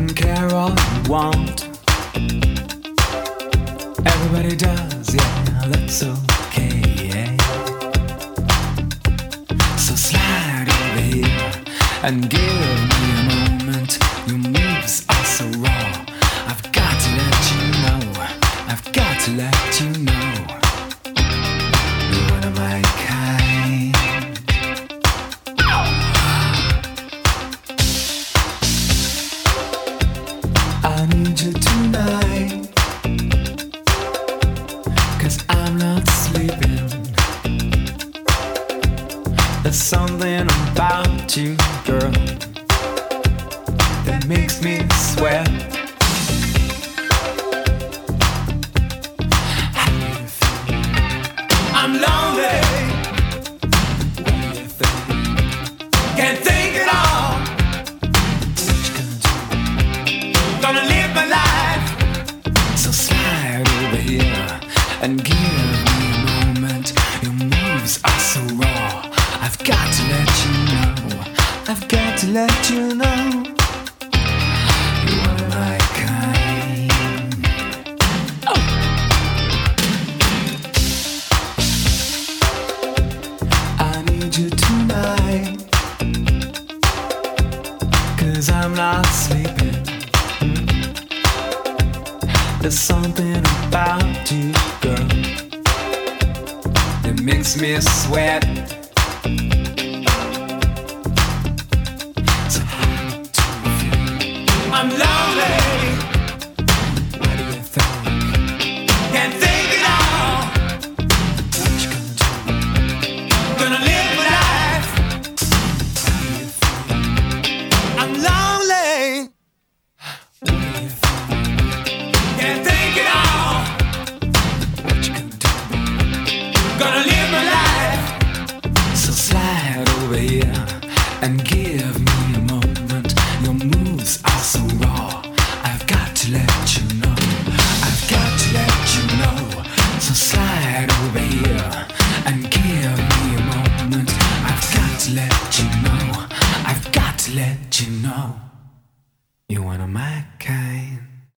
care all you want. Everybody does, yeah, that's okay. So slide over here and give me a moment. Your moves are so raw. I've got to let you know. I've got to let you know. You're one of my kind. I need you tonight, 'cause I'm not sleeping. There's something about you, girl, that makes me sweat. How do you feel? I'm lonely. What do you think? Can't think at all. What you gonna do? Gonna live my life. So slide over here and give me a moment. Your moves are so raw. I've got to let you know. I've got to let you know. You're one of my kind. Oh. I need you tonight, 'cause I'm not sleeping. There's something about you, girl, that makes me sweat. So how do you feel? I'm lonely. What do you think? Can't think at all. What you gonna do? Gonna live my life. How do you feel? I'm lonely. What do you feel? Can't think at all. What you gonna do? Gonna live my life. So slide over here and give me a moment. Your moves are so raw. I've got to let you know. I've got to let you know. So slide over here and give me a moment. I've got to let you know. I've got to let you know. You're one of my kind.